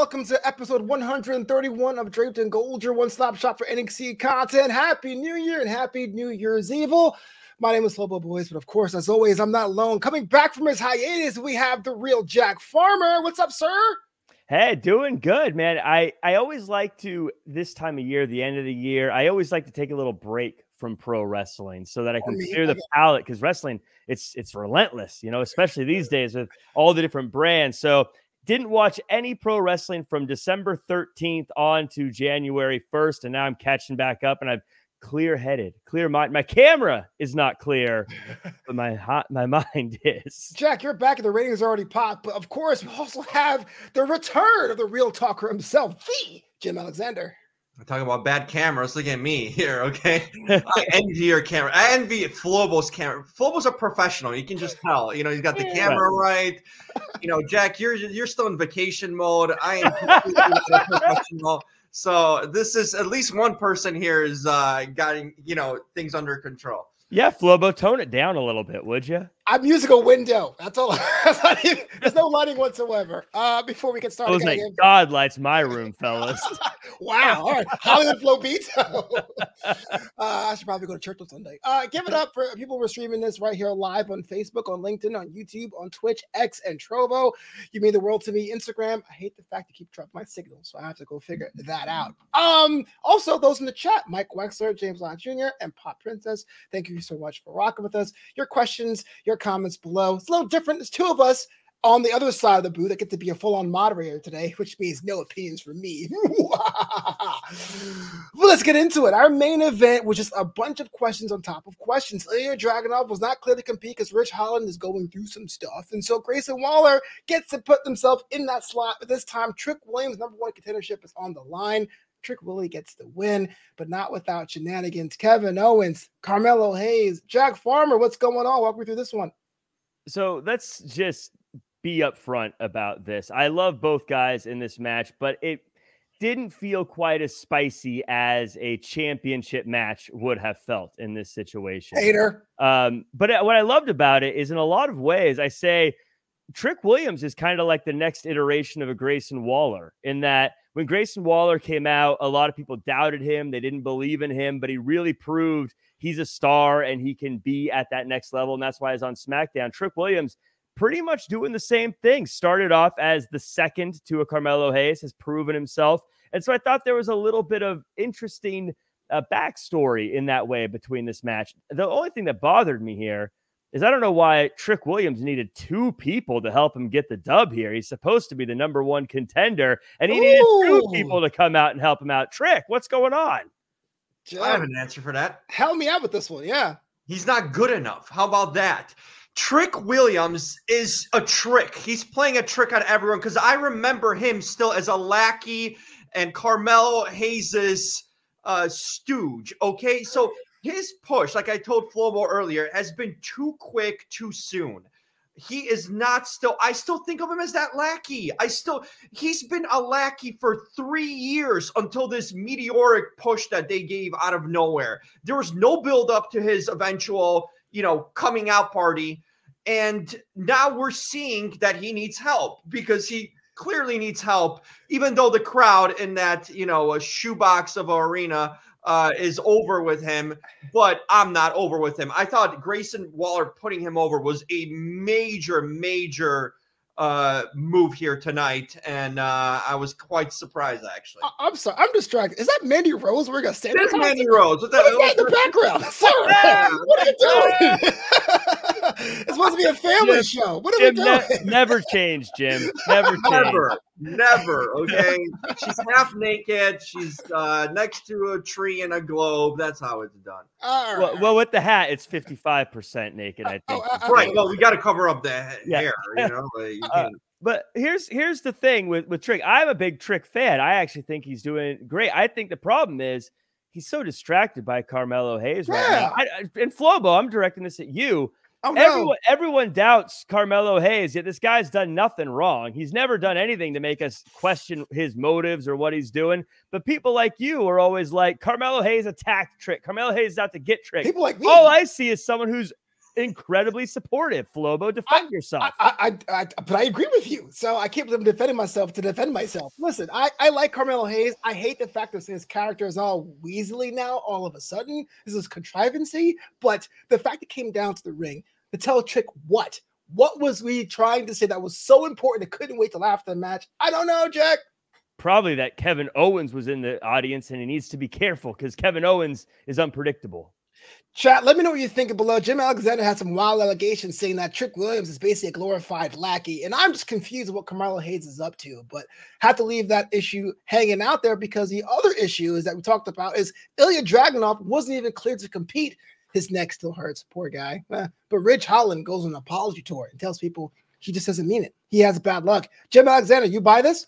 welcome to episode 131 of Draped in Gold, your one-stop shop for NXT content. Happy New Year and Happy New Year's Evil. My name is Flobo Boys, but of course, as always, I'm not alone. Coming back from his hiatus, we have the real Jack Farmer. What's up, sir? Hey, doing good, man. I always like to, this time of year, the end of the year, I always like to take a little break from pro wrestling so that I can clear the palate, because wrestling, it's relentless, you know, especially these days with all the different brands. So didn't watch any pro wrestling from December 13th on to January 1st, and now I'm catching back up, and I've clear mind. My camera is not clear, but my mind is. Jack, you're back and the ratings already popped, but of course we also have the return of the real talker himself, the Jim Alexander. I'm talking about bad cameras. Look at me here, okay? I envy your camera. I envy Flobo's camera. Flobo's a professional. You can just tell. You know, he's got the camera right. You know, Jack, you're still in vacation mode. I am completely not a professional. So this is at least one person here is getting, you know, things under control. Yeah, Flobo, tone it down a little bit, would you? I'm using a window. That's all. There's no lighting whatsoever. Before we get started, like God lights my room, fellas. Wow. All right. Hollywood Flow beats. I should probably go to church on Sunday. Give it up for people who are streaming this right here live on Facebook, on LinkedIn, on YouTube, on Twitch, X, and Trovo. You mean the world to me. Instagram. I hate the fact to keep dropping my signals, so I have to go figure that out. Also, those in the chat, Mike Wexler, James Lott Jr., and Pop Princess. Thank you so much for rocking with us. Your questions, your comments below. It's a little different. There's two of us on the other side of the booth that get to be a full-on moderator today, which means no opinions from me. Well, let's get into it. Our main event was just a bunch of questions on top of questions. Ilya Dragunov was not clear to compete because Rich Holland is going through some stuff, and so Grayson Waller gets to put themselves in that slot. But this time, Trick Williams' number one contendership is on the line. Trick Willie gets the win, but not without shenanigans. Kevin Owens, Carmelo Hayes, Jack Farmer, what's going on? Walk me through this one. So let's just be upfront about this. I love both guys in this match, but it didn't feel quite as spicy as a championship match would have felt in this situation. Hater. But what I loved about it is, in a lot of ways, I say Trick Williams is kind of like the next iteration of a Grayson Waller, in that when Grayson Waller came out, a lot of people doubted him. They didn't believe in him, but he really proved he's a star and he can be at that next level. And that's why he's on SmackDown. Trick Williams pretty much doing the same thing. Started off as the second to a Carmelo Hayes, has proven himself. And so I thought there was a little bit of interesting backstory in that way between this match. The only thing that bothered me here is I don't know why Trick Williams needed two people to help him get the dub here. He's supposed to be the number one contender, and he needed two people to come out and help him out. Trick, what's going on? I have an answer for that. Help me out with this one, yeah. He's not good enough. How about that? Trick Williams is a trick. He's playing a trick on everyone, because I remember him still as a lackey and Carmelo Hayes' stooge, okay? So his push, like I told Flobo earlier, has been too quick, too soon. He is not still, I still think of him as that lackey. He's been a lackey for 3 years until this meteoric push that they gave out of nowhere. There was no build up to his eventual, you know, coming out party. And now we're seeing that he needs help, because he clearly needs help, even though the crowd in that, you know, a shoebox of an arena is over with him, but I'm not over with him. I thought Grayson Waller putting him over was a major move here tonight, and I was quite surprised, actually. I'm sorry, I'm distracted. Is that Mandy Rose? We're gonna say that's Mandy Rose. What is that in the background? Sir, what are you doing? It's supposed to be a family show. What are we doing? Never change, Jim. Never. Okay, she's half naked. She's next to a tree and a globe. That's how it's done. All right. Well, with the hat, it's 55% naked. I think. Right. Well, we got to cover up the hair. You know. But here's the thing with Trick. I'm a big Trick fan. I actually think he's doing great. I think the problem is he's so distracted by Carmelo Hayes right now. And Flobo, I'm directing this at you. Oh, no. Everyone doubts Carmelo Hayes, yet this guy's done nothing wrong. He's never done anything to make us question his motives or what he's doing. But people like you are always like, Carmelo Hayes attacked Trick. Carmelo Hayes is out to get Trick. People like me. All I see is someone who's incredibly supportive. Flobo, defend yourself. But I agree with you. So I can't believe I'm defending myself to defend myself. Listen, I like Carmelo Hayes. I hate the fact that his character is all weaselly now all of a sudden. This is contrivancy. But the fact it came down to the ring to tell Trick what? What was we trying to say that was so important it couldn't wait till after the match? I don't know, Jack. Probably that Kevin Owens was in the audience and he needs to be careful because Kevin Owens is unpredictable. Chat, let me know what you're thinking below. Jim Alexander had some wild allegations saying that Trick Williams is basically a glorified lackey, and I'm just confused with what Carmelo Hayes is up to, but have to leave that issue hanging out there because the other issue is that we talked about is Ilya Dragunov wasn't even cleared to compete. His neck still hurts, poor guy. But Ridge Holland goes on an apology tour and tells people he just doesn't mean it. He has bad luck. Jim Alexander, you buy this?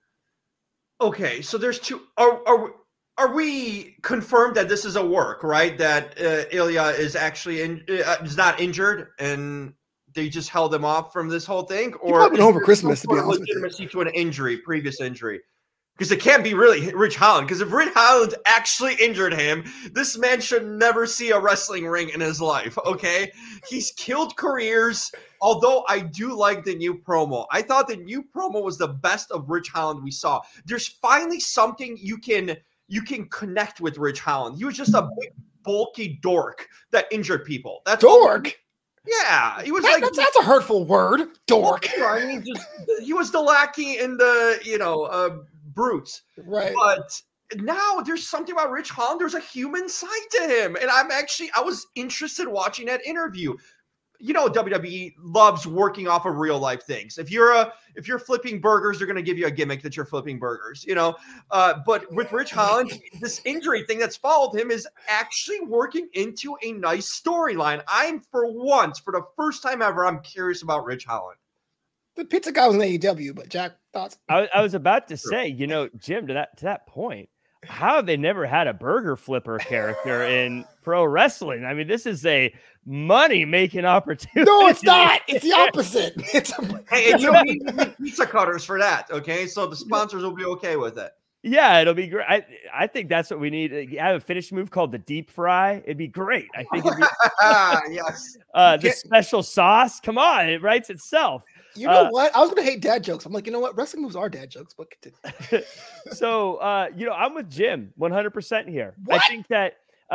Okay, so there's two. Are we confirmed that this is a work, right? That Ilya is actually is not injured and they just held him off from this whole thing? Or probably home for Christmas, to be honest with you. Legitimacy to an injury, previous injury. Because it can't be really Ridge Holland. Because if Ridge Holland actually injured him, this man should never see a wrestling ring in his life, okay? He's killed careers, although I do like the new promo. I thought the new promo was the best of Ridge Holland we saw. There's finally something you can connect with Ridge Holland. He was just a big, bulky dork that injured people. That's dork? Yeah. He was that's a hurtful word, dork. I mean, he was the lackey in the, brutes. Right. But now there's something about Ridge Holland. There's a human side to him. And I was interested watching that interview. You know, WWE loves working off of real life things. If you're flipping burgers, they're going to give you a gimmick that you're flipping burgers, but with Ridge Holland, this injury thing that's followed him is actually working into a nice storyline. For the first time ever, I'm curious about Ridge Holland. The pizza guy was in AEW, but Jack, thoughts? I was about to say, Jim, to that point, how have they never had a burger flipper character in pro wrestling? I mean, this is a money-making opportunity. No, it's not. It's the opposite. Hey, you don't need pizza cutters for that, okay? So the sponsors will be okay with it. Yeah, it'll be great. I think that's what we need. I have a finish move called the deep fry. It'd be great. I think it'd be yes. The special sauce. Come on, it writes itself. You know what? I was going to hate dad jokes. I'm like, you know what? Wrestling moves are dad jokes, but continue. So, I'm with Jim 100% here. What? I think that,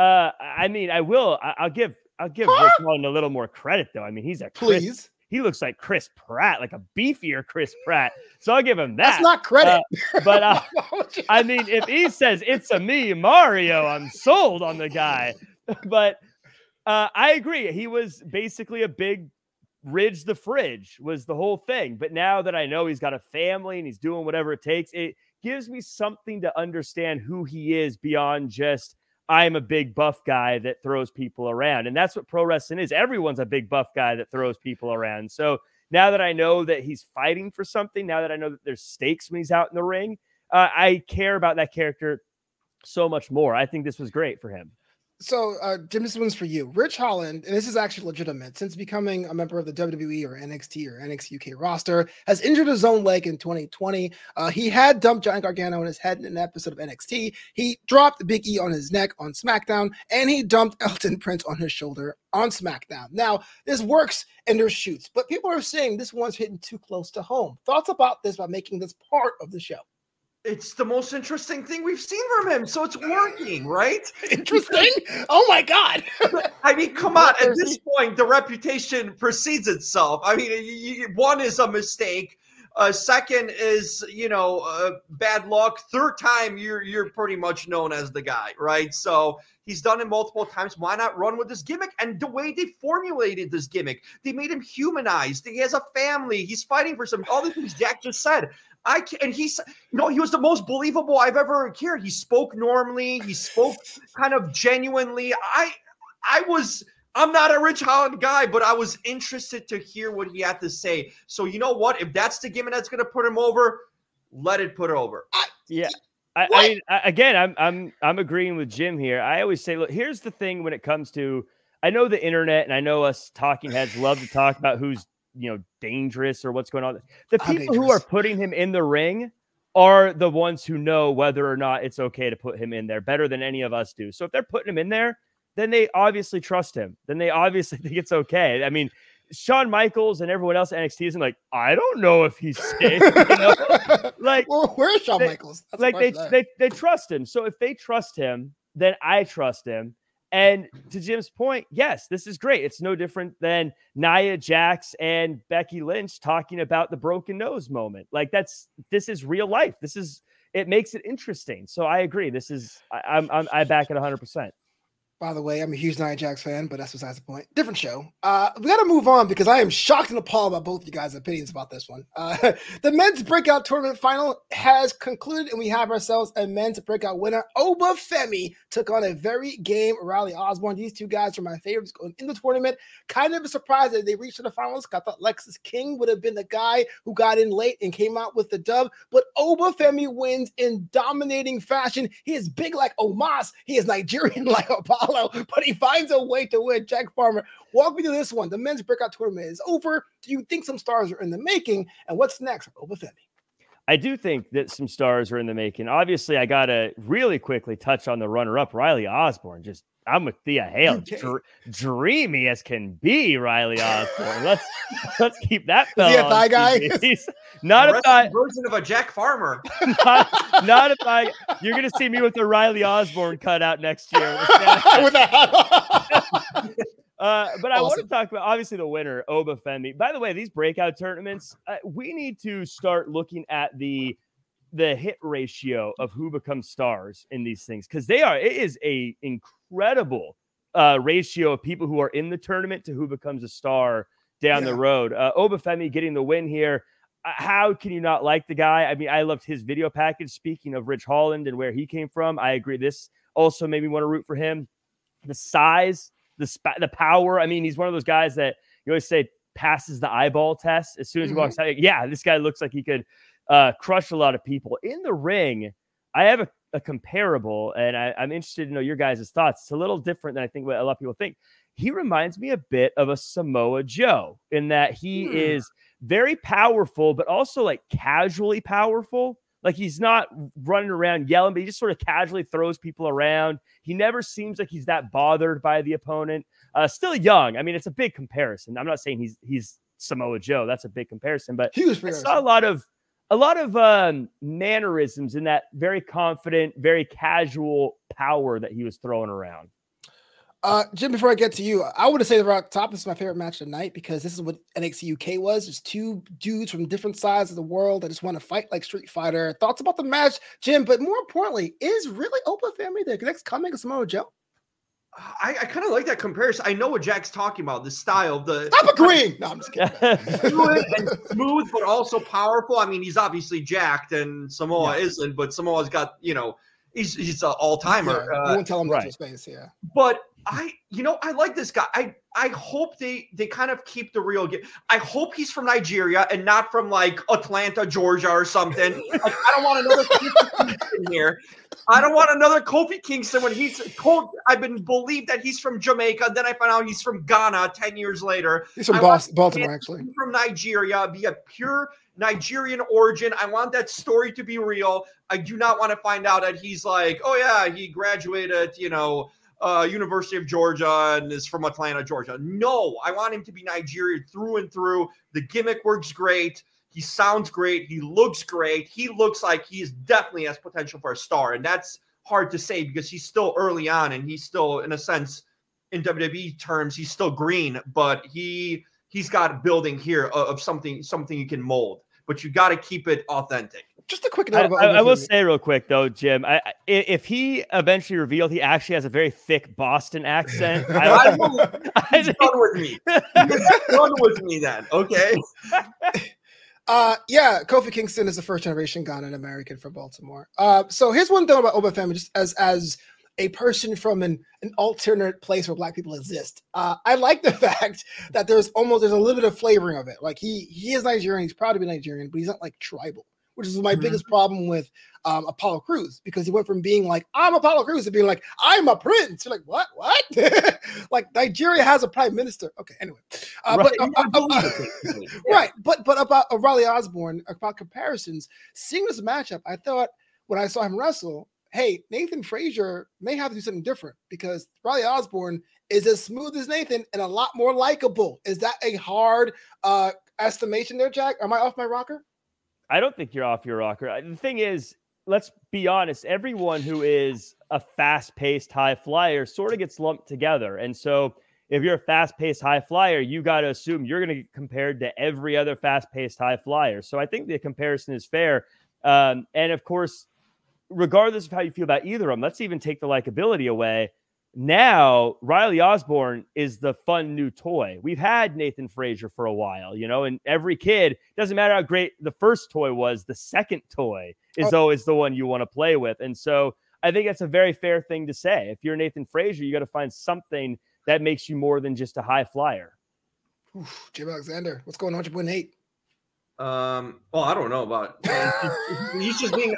I'll give Rich Holland a little more credit though. I mean, he looks like Chris Pratt, like a beefier Chris Pratt. So I'll give him that. That's not credit. But I mean, if he says it's a me, Mario, I'm sold on the guy. But I agree. He was basically a big Ridge the Fridge was the whole thing. But now that I know he's got a family and he's doing whatever it takes, it gives me something to understand who he is beyond just I'm a big buff guy that throws people around. And that's what pro wrestling is. Everyone's a big buff guy that throws people around. So now that I know that he's fighting for something, now that I know that there's stakes when he's out in the ring, I care about that character so much more. I think this was great for him. So, Jim, this one's for you. Rich Holland, and this is actually legitimate, since becoming a member of the WWE or NXT or NXT UK roster, has injured his own leg in 2020. He had dumped Johnny Gargano on his head in an episode of NXT. He dropped Big E on his neck on SmackDown, and he dumped Elton Prince on his shoulder on SmackDown. Now, this works and there's shoots, but people are saying this one's hitting too close to home. Thoughts about this by making this part of the show? It's the most interesting thing we've seen from him, so it's working, right? Interesting? Oh my God. I mean, come on. At this point, the reputation precedes itself. I mean, one is a mistake. Second is, bad luck. Third time, you're pretty much known as the guy, right? So he's done it multiple times. Why not run with this gimmick? And the way they formulated this gimmick, they made him humanized. He has a family. He's fighting for all the things Jack just said. He was the most believable I've ever heard. He spoke normally. He spoke kind of genuinely. I'm not a Rich Holland guy, but I was interested to hear what he had to say. So you know what? If that's the gimmick that's going to put him over, let it put over. I'm agreeing with Jim here. I always say, look, here's the thing when it comes to, I know the internet and I know us talking heads love to talk about who's, dangerous or what's going on. The people who are putting him in the ring are the ones who know whether or not it's okay to put him in there better than any of us do. So if they're putting him in there, then they obviously trust him. Then they obviously think it's okay. I mean, Shawn Michaels and everyone else at NXT isn't like, I don't know if he's safe. You know? Like, well, where's Shawn Michaels? That's like they trust him. So if they trust him, then I trust him. And to Jim's point, yes, this is great. It's no different than Nia Jax and Becky Lynch talking about the broken nose moment. Like this is real life. It makes it interesting. So I agree. I back it 100%. By the way, I'm a huge Nia Jax fan, but that's besides the point. Different show. We got to move on because I am shocked and appalled about both of you guys' opinions about this one. The men's breakout tournament final has concluded, and we have ourselves a men's breakout winner. Oba Femi took on a very game Riley Osborne. These two guys are my favorites going in the tournament. Kind of a surprise that they reached to the finals. I thought Lexis King would have been the guy who got in late and came out with the dub, but Oba Femi wins in dominating fashion. He is big like Omos. He is Nigerian like Apollo. But he finds a way to win. Jack Farmer, walk me through this one. The men's breakout tournament is over. Do you think some stars are in the making? And what's next for Oba Femi? I do think that some stars are in the making. Obviously, I got to really quickly touch on the runner-up, Riley Osborne. I'm with Thea Hale. Dreamy as can be, Riley Osborne. Let's keep that fella. Is he a thigh guy? He's not a thigh version of a Jack Farmer. not a thigh. You're gonna see me with the Riley Osborne cut out next year. With a hat. But I want to talk about obviously the winner, Oba Femi. By the way, these breakout tournaments, we need to start looking at the hit ratio of who becomes stars in these things, because it is a incredible ratio of people who are in the tournament to who becomes a star down the road. Oba Femi getting the win here. How can you not like the guy? I mean, I loved his video package. Speaking of Rich Holland and where he came from, I agree. This also made me want to root for him. The size, the power. I mean, he's one of those guys that you always say passes the eyeball test. As soon as he walks out, yeah, this guy looks like he could crush a lot of people. In the ring, I have a comparable, and I'm interested to know your guys' thoughts. It's a little different than I think what a lot of people think. He reminds me a bit of a Samoa Joe in that he is very powerful, but also like casually powerful. Like he's not running around yelling, but he just sort of casually throws people around. He never seems like he's that bothered by the opponent. Still young. I mean, it's a big comparison. I'm not saying he's Samoa Joe. That's a big comparison, but I saw a lot of mannerisms in that very confident, very casual power that he was throwing around. Jim, before I get to you, I would say the Rock Top, this is my favorite match of the night because this is what NXT UK was. Just two dudes from different sides of the world that just want to fight like Street Fighter. Thoughts about the match, Jim, but more importantly, is really Oba Femi the next coming of Samoa Joe? I kind of like that comparison. I know what Jack's talking about, the style. Stop agreeing! No, I'm just kidding. And smooth, but also powerful. I mean, he's obviously jacked, and Samoa isn't, but Samoa's got, he's an all-timer. Yeah, you won't tell him right. Space, yeah. But I like this guy. I hope they kind of keep the real game. I hope he's from Nigeria and not from like Atlanta, Georgia or something. Like, I don't want another Kofi Kingston here. I don't want another Kofi Kingston when he's told. I've been believed that he's from Jamaica. Then I found out he's from Ghana 10 years later. He's from Baltimore, actually. From Nigeria, be a pure Nigerian origin. I want that story to be real. I do not want to find out that he's like, oh yeah, he graduated, University of Georgia and is from Atlanta, Georgia. No, I want him to be Nigerian through and through. The gimmick works great. He sounds great. He looks great. He looks like he definitely has potential for a star. And that's hard to say because he's still early on and he's still, in a sense, in WWE terms, he's still green, but he's got a building here of something you can mold. But you got to keep it authentic. Just a quick note about I will say real quick, though, Jim, if he eventually revealed he actually has a very thick Boston accent, he's done with me. He's done with me then, okay? Kofi Kingston is a first-generation Ghanaian American from Baltimore. So here's one thing about Oba Femi, just as a person from an alternate place where Black people exist. I like the fact that there's a little bit of flavoring of it. Like he is Nigerian, he's proud to be Nigerian, but he's not like tribal, which is my biggest problem with Apollo Crews, because he went from being like, I'm Apollo Crews to being like, I'm a prince. You're like, what? Like Nigeria has a prime minister. Okay, anyway. Right. But about Riley Osborne, about comparisons, seeing this matchup, I thought when I saw him wrestle, hey, Nathan Frazier may have to do something different because Riley Osborne is as smooth as Nathan and a lot more likable. Is that a hard estimation there, Jack? Am I off my rocker? I don't think you're off your rocker. The thing is, let's be honest, everyone who is a fast-paced high flyer sort of gets lumped together. And so if you're a fast-paced high flyer, you got to assume you're going to get compared to every other fast-paced high flyer. So I think the comparison is fair. And of course, regardless of how you feel about either of them, let's even take the likability away. Now, Riley Osborne is the fun new toy. We've had Nathan Frazier for a while, and every kid, doesn't matter how great the first toy was, the second toy is always the one you want to play with. And so I think that's a very fair thing to say. If you're Nathan Frazier, you got to find something that makes you more than just a high flyer. Oof, Jim Alexander, what's going on with your boy Nate? Well, I don't know about he's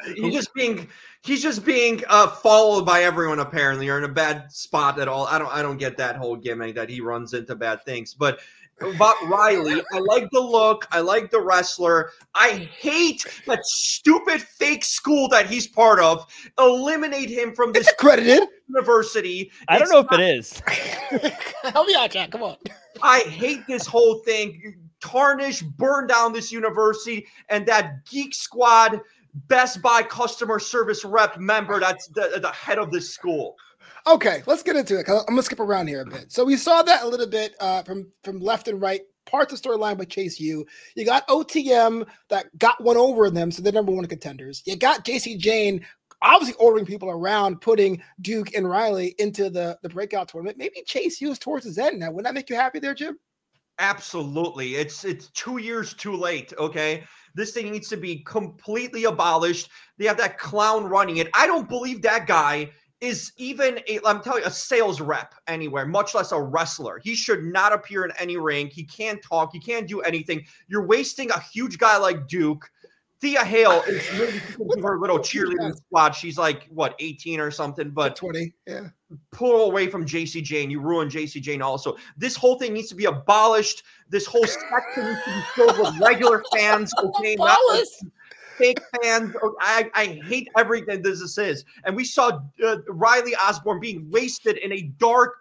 just being followed by everyone. Apparently, you're in a bad spot at all. I don't get that whole gimmick that he runs into bad things. But about Riley, I like the look. I like the wrestler. I hate that stupid fake school that he's part of. Eliminate him from this accredited university. I don't know if it is. Help me out, Jack. Come on. I hate this whole thing. Tarnish, burn down this university, and that Geek Squad Best Buy customer service rep member that's the head of this school. Okay, let's get into it. I'm going to skip around here a bit. So we saw that a little bit from left and right, parts of storyline by Chase U. You got OTM that got one over them, so they're number one contenders. You got JC Jane obviously ordering people around, putting Duke and Riley into the breakout tournament. Maybe Chase U is towards his end now. Wouldn't that make you happy there, Jim? Absolutely. It's 2 years too late, okay? This thing needs to be completely abolished. They have that clown running it. I don't believe that guy is even I'm telling you, a sales rep anywhere, much less a wrestler. He should not appear in any ring. He can't talk. He can't do anything. You're wasting a huge guy like Duke. Thea Hale is maybe her little cheerleading squad. She's like, 18 or something, but 20, yeah. Pull away from JC Jane. You ruin JC Jane also. This whole thing needs to be abolished. This whole section needs to be filled with regular fans, okay? Not like fake fans. I hate everything this is. And we saw Riley Osborne being wasted in a dark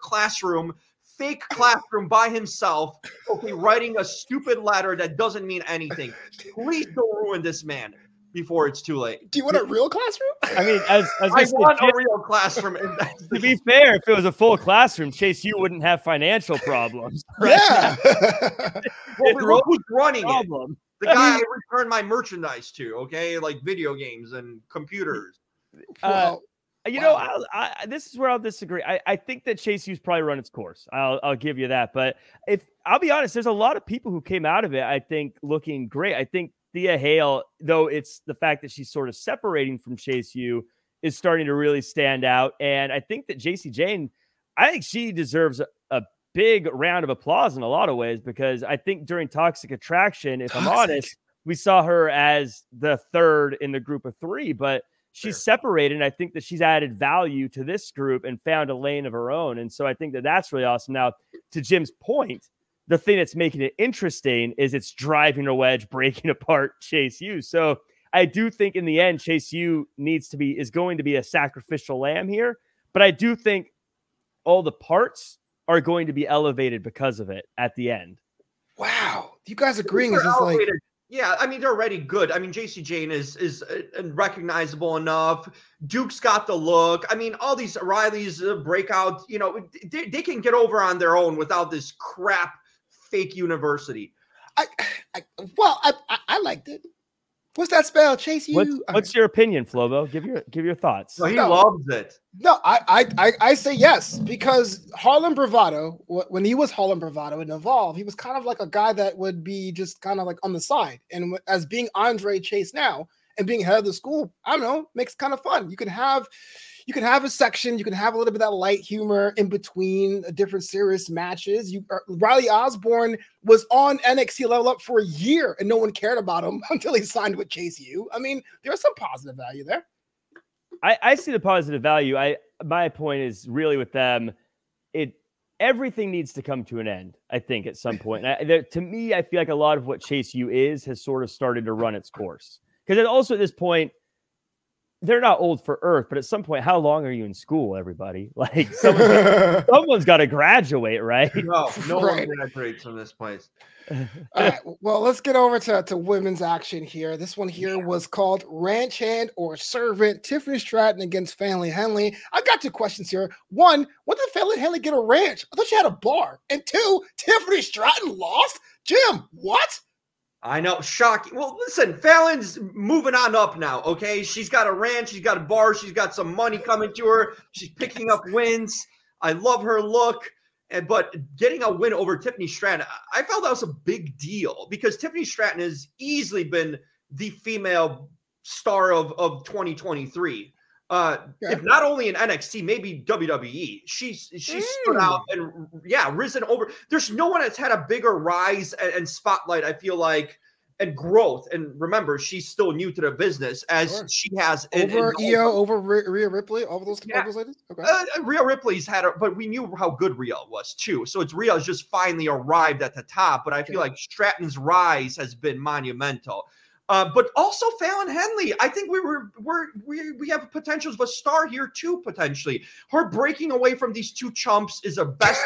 fake classroom by himself, okay, writing a stupid letter that doesn't mean anything. Please don't ruin this man before it's too late. Do you want a real classroom? I mean, as I want a real classroom. To be fair, if it was a full classroom, Chase, you wouldn't have financial problems. Right? Yeah. Well, who's running it? The guy I return my merchandise to, okay, like video games and computers. This is where I'll disagree. I think that Chase U's probably run its course. I'll give you that. But if I'll be honest, there's a lot of people who came out of it, I think, looking great. I think Thea Hale, though it's the fact that she's sort of separating from Chase U, is starting to really stand out. And I think that JC Jane, I think she deserves a big round of applause in a lot of ways, because I think during Toxic Attraction, if I'm honest, we saw her as the third in the group of three, but she's separated. And I think that she's added value to this group and found a lane of her own. And so I think that that's really awesome. Now, to Jim's point, the thing that's making it interesting is it's driving a wedge, breaking apart Chase U. So I do think in the end, Chase U is going to be a sacrificial lamb here. But I do think all the parts are going to be elevated because of it at the end. Wow. You guys agreeing is just like... Yeah, I mean, they're already good. I mean, JC Jane is recognizable enough. Duke's got the look. I mean, all these Riley's breakout, they can get over on their own without this crap fake university. I liked it. What's that spell? Chase U. What's your opinion, Flobo? Give your thoughts. Well, he loves it. No, I say yes, because Harlem Bravado, when he was Harlem Bravado in Evolve, he was kind of like a guy that would be just kind of like on the side. And as being Andre Chase now and being head of the school, I don't know, makes it kind of fun. You can have a section, you can have a little bit of that light humor in between different serious matches. Riley Osborne was on NXT Level Up for a year and no one cared about him until he signed with Chase U. I mean, there's some positive value there. I see the positive value. My point is really with them, everything needs to come to an end, I think, at some point. To me, I feel like a lot of what Chase U has sort of started to run its course. Because also at this point, they're not old for Earth, but at some point, how long are you in school, everybody? Like someone's got to graduate, right? No Right. one graduates from this place. All right. Well, let's get over to women's action here. This one here was called Ranch Hand or Servant. Tiffany Stratton against Fallon Henley. I got two questions here. One, when did Fallon Henley get a ranch? I thought she had a bar. And two, Tiffany Stratton lost? Jim, what? I know, shocking. Well, listen, Fallon's moving on up now, okay? She's got a ranch, she's got a bar, she's got some money coming to her. She's picking up wins. I love her look. But getting a win over Tiffany Stratton, I felt that was a big deal because Tiffany Stratton has easily been the female star of 2023. If not only in NXT, maybe WWE. She's stood out and risen over. There's no one that's had a bigger rise and spotlight, I feel like, and growth. And remember, she's still new to the business as she has over Io, over Rhea Ripley, all those ladies. Okay. Rhea Ripley's had her, but we knew how good Rhea was too. So it's Rhea's just finally arrived at the top. But I feel like Stratton's rise has been monumental. But also Fallon Henley. I think we have potential of a star here too, potentially. Her breaking away from these two chumps is a best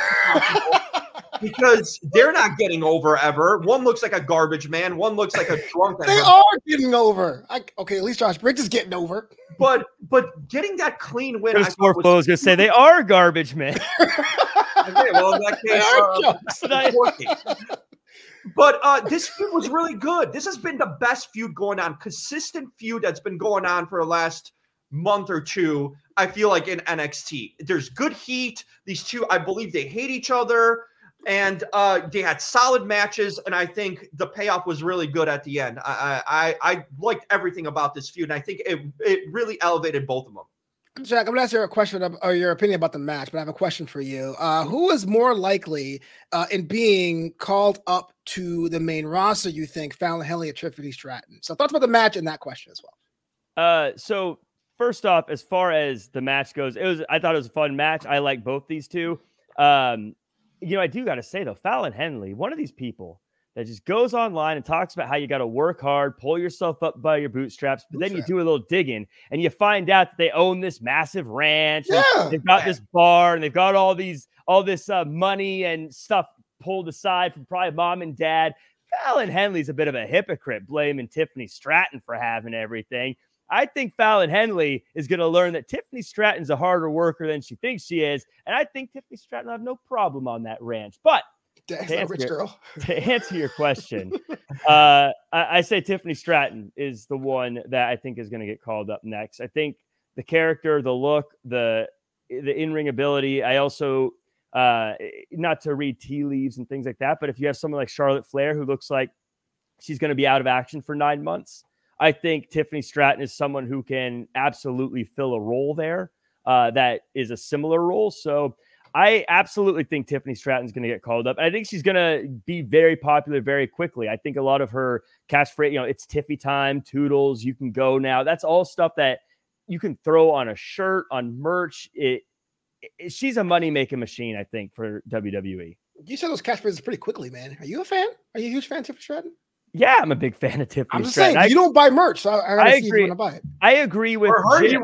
because they're not getting over ever. One looks like a garbage man. One looks like a drunk. They are getting over. Okay, at least Josh Briggs is getting over. But getting that clean win. I was going to say they are garbage men. Okay, well in that case, But this feud was really good. This has been the best feud going on, consistent feud that's been going on for the last month or two. I feel like in NXT, there's good heat. These two, I believe they hate each other, and they had solid matches. And I think the payoff was really good at the end. I liked everything about this feud, and I think it really elevated both of them. Jack, I'm going to ask you a question or your opinion about the match, but I have a question for you. Who is more likely in being called up to the main roster, you think, Fallon Henley or Tiffany Stratton? So thoughts about the match and that question as well. So first off, as far as the match goes, I thought it was a fun match. I like both these two. I do got to say, though, Fallon Henley, one of these people that just goes online and talks about how you got to work hard, pull yourself up by your bootstraps, but then you do a little digging and you find out that they own this massive ranch. And they've got this bar and they've got all this money and stuff pulled aside from probably mom and dad. Fallon Henley's a bit of a hypocrite, blaming Tiffany Stratton for having everything. I think Fallon Henley is going to learn that Tiffany Stratton's a harder worker than she thinks she is. And I think Tiffany Stratton will have no problem on that ranch. But to answer your question, I say Tiffany Stratton is the one that I think is going to get called up next. I think the character, the look, the in-ring ability. I also, not to read tea leaves and things like that, but if you have someone like Charlotte Flair who looks like she's going to be out of action for 9 months, I think Tiffany Stratton is someone who can absolutely fill a role there that is a similar role. So I absolutely think Tiffany Stratton's going to get called up. And I think she's going to be very popular very quickly. I think a lot of her catchphrase, it's Tiffy time, Toodles, you can go now. That's all stuff that you can throw on a shirt, on merch. She's a money-making machine, I think, for WWE. You said those catchphrases pretty quickly, man. Are you a fan? Are you a huge fan of Tiffany Stratton? Yeah, I'm a big fan of Tiffany I'm just Stratton. saying, you don't buy merch, so I agree. You buy it. I agree with Jim.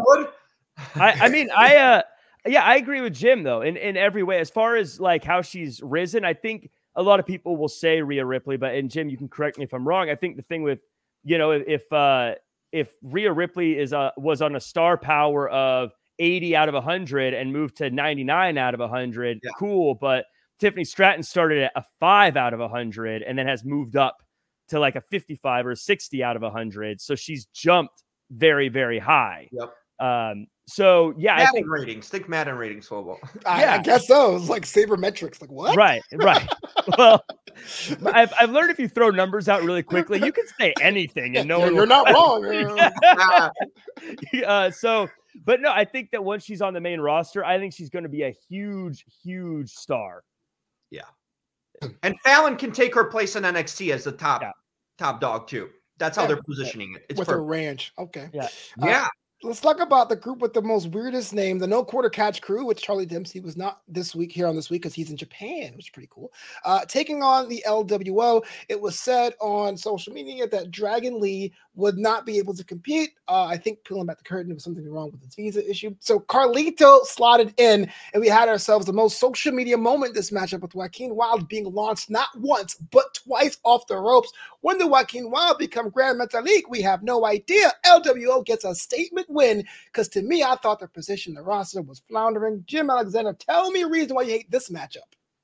I agree with Jim, though, in every way. As far as like how she's risen, I think a lot of people will say Rhea Ripley, and Jim, you can correct me if I'm wrong. I think the thing with, if Rhea Ripley was on a star power of 80 out of 100 and moved to 99 out of 100, cool. But Tiffany Stratton started at a 5 out of 100 and then has moved up to like a 55 or 60 out of 100. So she's jumped very, very high. Yep. So yeah, Madden ratings. Think Madden ratings, Swobo. I guess so. It's like sabermetrics. Like what? Right. Well, I've learned if you throw numbers out really quickly, you can say anything and no one. You're not wrong. But no, I think that once she's on the main roster, I think she's going to be a huge, huge star. Yeah. And Fallon can take her place in NXT as the top dog too. That's how they're positioning it. It's with her ranch. Okay. Yeah. Let's talk about the group with the most weirdest name, the No Quarter Catch Crew, which Charlie Dempsey was not this week because he's in Japan, which is pretty cool. Taking on the LWO, it was said on social media that Dragon Lee would not be able to compete. I think peeling back the curtain, there was something wrong with his visa issue. So Carlito slotted in, and we had ourselves the most social media moment this matchup with Joaquin Wilde being launched not once, but twice off the ropes. When did Joaquin Wilde become Grand Metalik? We have no idea. LWO gets a statement win, because to me, I thought their position in the roster was floundering. Jim Alexander, tell me a reason why you hate this matchup.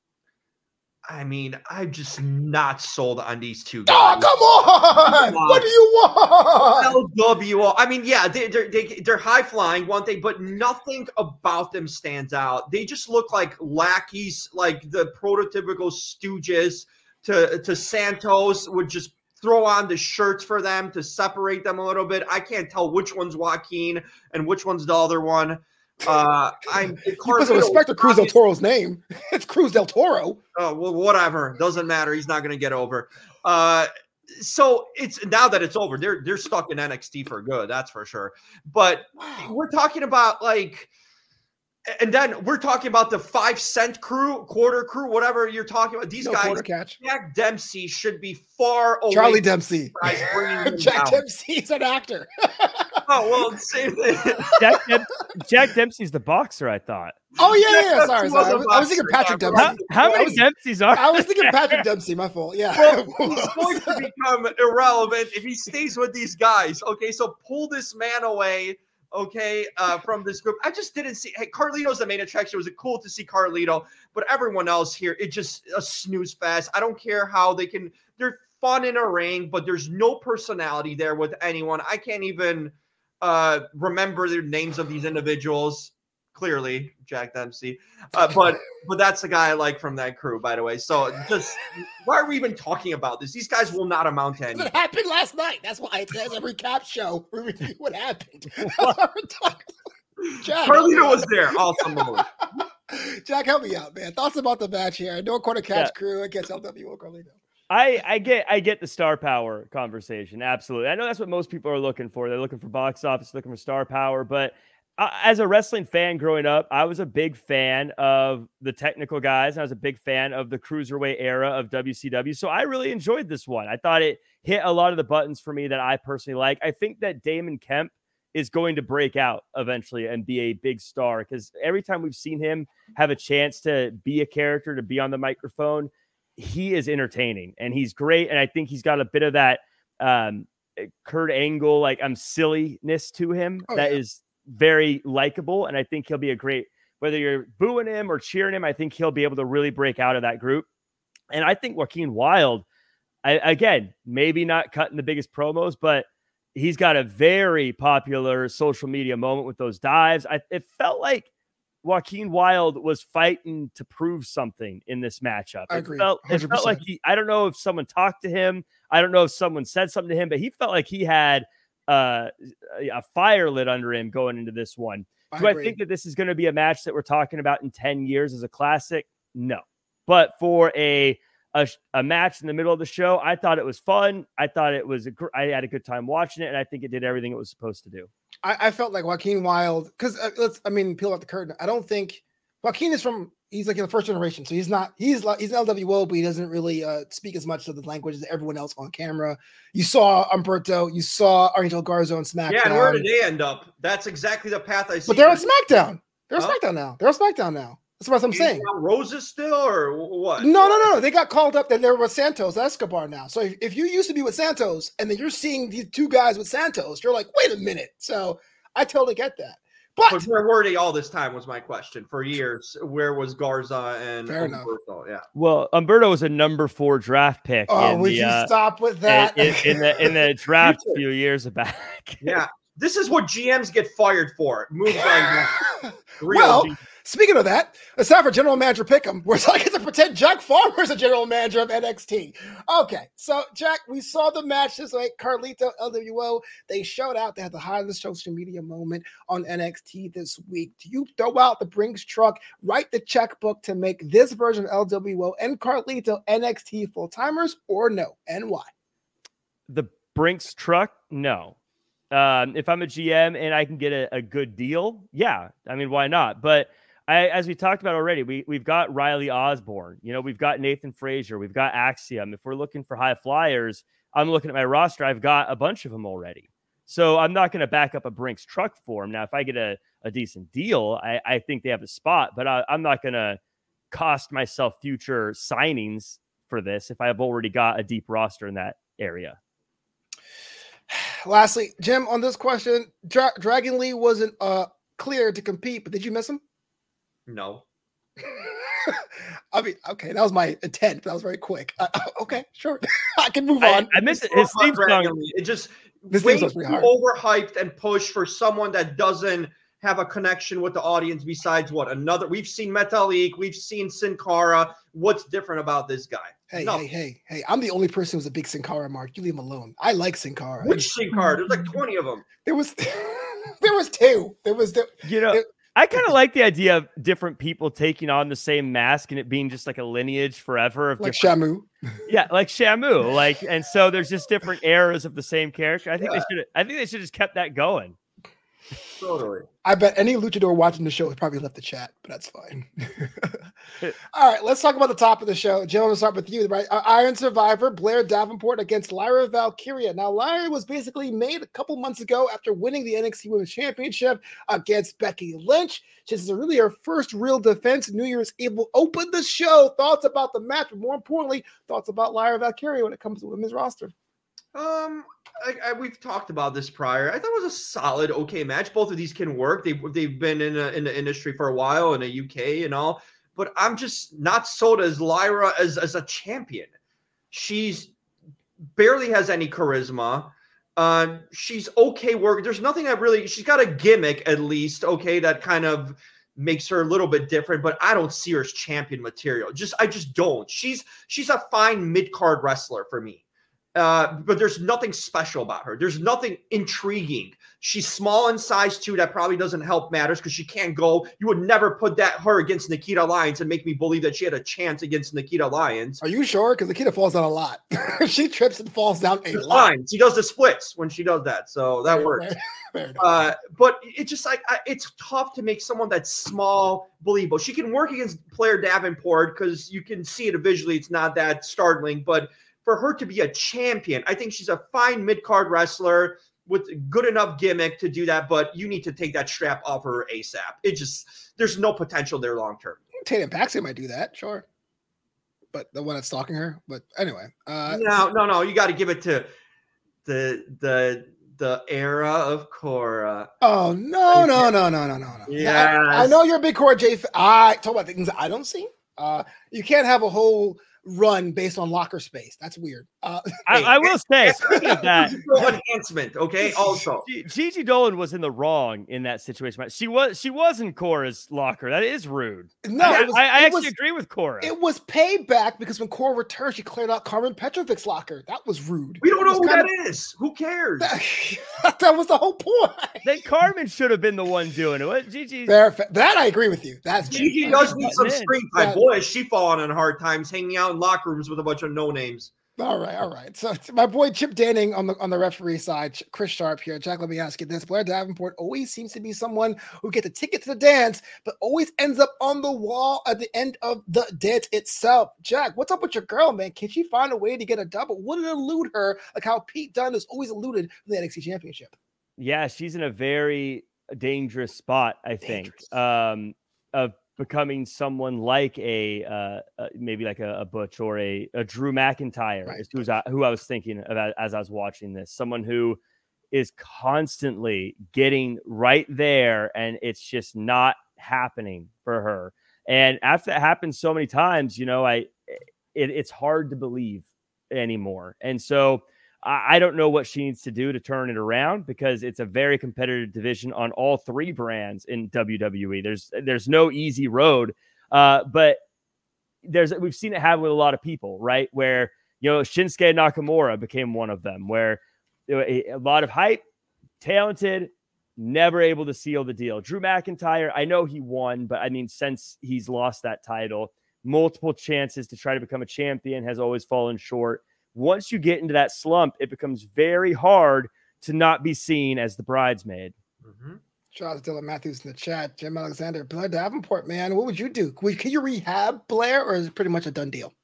I mean, I'm just not sold on these two guys. Oh, come on! What do you want? LWO. I mean, yeah, they're high flying, one thing, but nothing about them stands out. They just look like lackeys, like the prototypical stooges to Santos. Would just throw on the shirts for them to separate them a little bit. I can't tell which one's Joaquin and which one's the other one. You put some respect to Cruz del Toro's name. It's Cruz del Toro. Oh, well, whatever. Doesn't matter. He's not going to get over. So it's now that it's over, they're stuck in NXT for good. That's for sure. But we're talking about and then we're talking about the 5-cent crew, quarter crew, whatever you're talking about. These guys, Jack Dempsey should be far away. Charlie Dempsey. Jack Dempsey's an actor. Oh, well, same thing. Jack Dempsey's the boxer, I thought. Oh, yeah. Sorry. I was thinking Patrick Dempsey. How many Dempseys are I was thinking Patrick Dempsey. My fault. Yeah. Well, he's going to become irrelevant if he stays with these guys. Okay, so pull this man away, from this group. I just didn't see. Hey, Carlito's the main attraction. It was cool to see Carlito, but everyone else here, it just a snooze fest. I don't care how they're fun in a ring, but there's no personality there with anyone. I can't even remember the names of these individuals. Clearly Jack Dempsey, but that's the guy I like from that crew, by the way. So just why are we even talking about this? These guys will not amount to anything. It happened last night. That's why it says a recap show. We review what happened. Jack, Carlito was there. Awesome. Jack, help me out, man. Thoughts about the match here? No quarter catch crew against LWO Carlito. I get the star power conversation. Absolutely. I know that's what most people are looking for. They're looking for box office, looking for star power. But as a wrestling fan growing up, I was a big fan of the technical guys. I was a big fan of the cruiserweight era of WCW. So I really enjoyed this one. I thought it hit a lot of the buttons for me that I personally like. I think that Damon Kemp is going to break out eventually and be a big star, because every time we've seen him have a chance to be a character, to be on the microphone, he is entertaining and he's great. And I think he's got a bit of that Kurt Angle, like silliness to him is very likable. And I think he'll be a great, whether you're booing him or cheering him, I think he'll be able to really break out of that group. And I think Joaquin Wilde, again, maybe not cutting the biggest promos, but he's got a very popular social media moment with those dives. It felt like Joaquin Wilde was fighting to prove something in this matchup. I agree. It felt like I don't know if someone talked to him. I don't know if someone said something to him, but he felt like he had a fire lit under him going into this one. Do I think that this is going to be a match that we're talking about in 10 years as a classic? No. But for a match in the middle of the show, I thought it was fun. I thought it was I had a good time watching it, and I think it did everything it was supposed to do. I felt like Joaquin Wilde, because peel out the curtain. I don't think Joaquin he's like in the first generation. So he's an LWO, but he doesn't really speak as much of the language as everyone else on camera. You saw Umberto, you saw Angel Garza on SmackDown. Yeah, and where did they end up? That's exactly the path I see. But they're on SmackDown. They're on SmackDown now. That's what I'm saying. Roses still, or what? No. They got called up. Then they're with Santos Escobar now. So if you used to be with Santos, and then you're seeing these two guys with Santos, you're like, wait a minute. So I totally get that. But where were they all this time was my question. For years, where was Garza and Umberto? Yeah. Well, Umberto was a number 4 draft pick. Would you stop with that? In the draft a few years back. Yeah. This is what GMs get fired for. Moves like that. Speaking of that, it's time for General Manager Pick'em, where I get to pretend Jack Farmer is a general manager of NXT. Okay, so Jack, we saw the match this week. Carlito, LWO, they showed out. They had the highest social media moment on NXT this week. Do you throw out the Brinks truck, write the checkbook to make this version of LWO and Carlito NXT full-timers, or no, and why? The Brinks truck? No. If I'm a GM and I can get a good deal, yeah. I mean, why not? But as we talked about already, we've got Riley Osborne. We've got Nathan Frazier. We've got Axiom. If we're looking for high flyers, I'm looking at my roster. I've got a bunch of them already. So I'm not going to back up a Brinks truck for him. Now, if I get a decent deal, I think they have a spot, but I'm not going to cost myself future signings for this if I've already got a deep roster in that area. Lastly, Jim, on this question, Dragon Lee wasn't clear to compete, but did you miss him? No. I mean, okay, that was my intent. That was very quick. Okay, sure. I can move on. I missed it. His theme song. It just this way was too hard. overhyped and pushed for someone that doesn't have a connection with the audience We've besides seen Metalik, we've seen Sin Cara. What's different about this guy? Hey, I'm the only person who's a big Sin Cara mark. You leave him alone. I like Sin Cara. Which Sin Cara? There's like 20 of them. There was two. I kind of like the idea of different people taking on the same mask and it being just like a lineage forever of like Shamu. Yeah, like Shamu. And so there's just different eras of the same character. I think they should just kept that going. Totally. I bet any luchador watching the show has probably left the chat, but that's fine. All right, let's talk about the top of the show. Jim, I'm going to start with you, right? Our Iron Survivor, Blair Davenport against Lyra Valkyria. Now, Lyra was basically made a couple months ago after winning the NXT Women's Championship against Becky Lynch. This is really her first real defense. New Year's Eve will open the show. Thoughts about the match, but more importantly, thoughts about Lyra Valkyria when it comes to the women's roster. We've talked about this prior. I thought it was a solid, okay match. Both of these can work. They've been in the industry for a while in the UK and all, but I'm just not sold as Lyra as a champion. She's barely has any charisma. She's okay work. There's nothing that really. She's got a gimmick at least, okay, that kind of makes her a little bit different, but I don't see her as champion material. I just don't. She's a fine mid-card wrestler for me. But there's nothing special about her. There's nothing intriguing. She's small in size too. That probably doesn't help matters because she can't go. You would never put her against Nikita Lyons and make me believe that she had a chance against Nikita Lyons. Are you sure? Because Nikita falls down a lot. She trips and falls down a lot. Fine. She does the splits when she does that, so that works. But it's just like it's tough to make someone that's small believable. She can work against Blair Davenport because you can see it visually. It's not that startling, but for her to be a champion, I think she's a fine mid-card wrestler with good enough gimmick to do that, but you need to take that strap off her ASAP. There's no potential there long-term. Tatum Paxton might do that, sure. But the one that's stalking her. But anyway. No. You got to give it to the era of Cora. Oh, no. Yeah. I know you're a big Cora J. I talk about things I don't see. You can't have a whole run based on locker space. That's weird. I will say, speaking of that, enhancement. Okay. Also, Gigi Dolan was in the wrong in that situation. She was in Cora's locker. That is rude. No, I actually agree with Cora. It was payback because when Cora returned, she cleared out Carmen Petrovic's locker. That was rude. We don't know who that is. Who cares? That was the whole point. Then Carmen should have been the one doing it. What Gigi? That I agree with you. That's Gigi does need some screen time. Boy, is she falling on hard times, hanging out in locker rooms with a bunch of no names. All right. So my boy Chip Danning on the referee side, Chris Sharp here. Jack, let me ask you this. Blair Davenport always seems to be someone who gets a ticket to the dance, but always ends up on the wall at the end of the dance itself. Jack, what's up with your girl, man? Can she find a way to get a double? Wouldn't elude her like how Pete Dunne has always eluded the NXT Championship? Yeah, she's in a very dangerous spot, I think, of becoming someone like maybe like a Butch or a Drew McIntyre, right, who I was thinking about as I was watching this. Someone who is constantly getting right there, and it's just not happening for her. And after that happens so many times, it's hard to believe anymore. And so I don't know what she needs to do to turn it around because it's a very competitive division on all three brands in WWE. There's no easy road, but we've seen it happen with a lot of people, right? Where, Shinsuke Nakamura became one of them, where a lot of hype, talented, never able to seal the deal. Drew McIntyre, I know he won, but I mean, since he's lost that title, multiple chances to try to become a champion, has always fallen short. Once you get into that slump, it becomes very hard to not be seen as the bridesmaid. Mm-hmm. Shout out to Dylan Matthews in the chat. Jim Alexander, Blair Davenport, man, what would you do? Can you rehab Blair, or is it pretty much a done deal?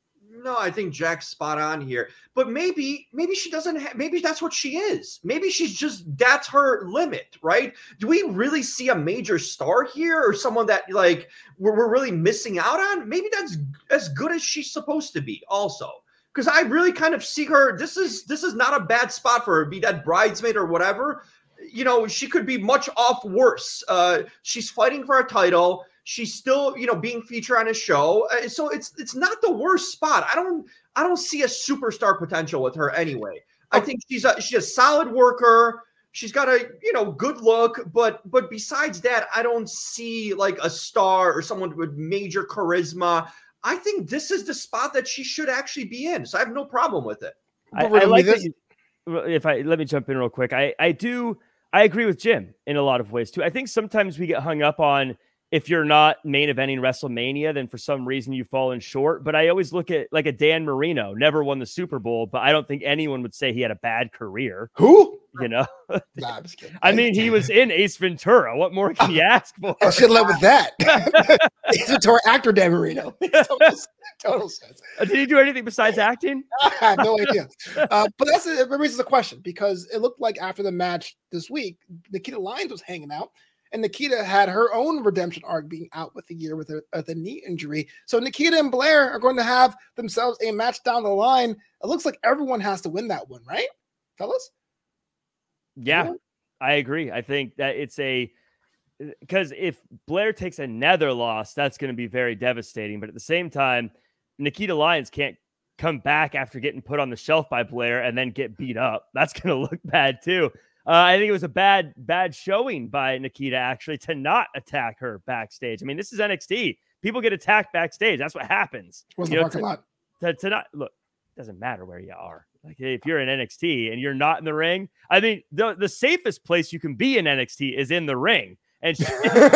No, I think Jack's spot on here. But maybe she doesn't have, maybe that's what she is. Maybe that's her limit, right? Do we really see a major star here or someone that like we're really missing out on? Maybe that's as good as she's supposed to be also. Because I really kind of see her. This is not a bad spot for her, be that bridesmaid or whatever. You know, she could be much off worse. She's fighting for a title. She's still, being featured on a show. So it's not the worst spot. I don't see a superstar potential with her anyway. I think she's a solid worker. She's got a, good look, but besides that, I don't see like a star or someone with major charisma. I think this is the spot that she should actually be in. So I have no problem with it. I like this. Let me jump in real quick. I agree with Jim in a lot of ways too. I think sometimes we get hung up on if you're not main eventing WrestleMania, then for some reason you've fallen short. But I always look at like a Dan Marino, never won the Super Bowl, but I don't think anyone would say he had a bad career. Who? Nah, I'm just kidding. I mean, he was in Ace Ventura. What more can you ask for? I should live with that. Ace Ventura actor Dan Marino. Total sense. Did he do anything besides acting? I have no idea. But that raises a question because it looked like after the match this week, Nikita Lyons was hanging out. And Nikita had her own redemption arc being out with a year with a knee injury. So Nikita and Blair are going to have themselves a match down the line. It looks like everyone has to win that one, right, fellas? Yeah, I agree. I think that because if Blair takes another loss, that's going to be very devastating. But at the same time, Nikita Lyons can't come back after getting put on the shelf by Blair and then get beat up. That's going to look bad too. I think it was a bad showing by Nikita actually to not attack her backstage. I mean, this is NXT. People get attacked backstage. That's what happens. What's the parking lot? To not look, it doesn't matter where you are. Like if you're in NXT and you're not in the ring, I mean, the safest place you can be in NXT is in the ring, and from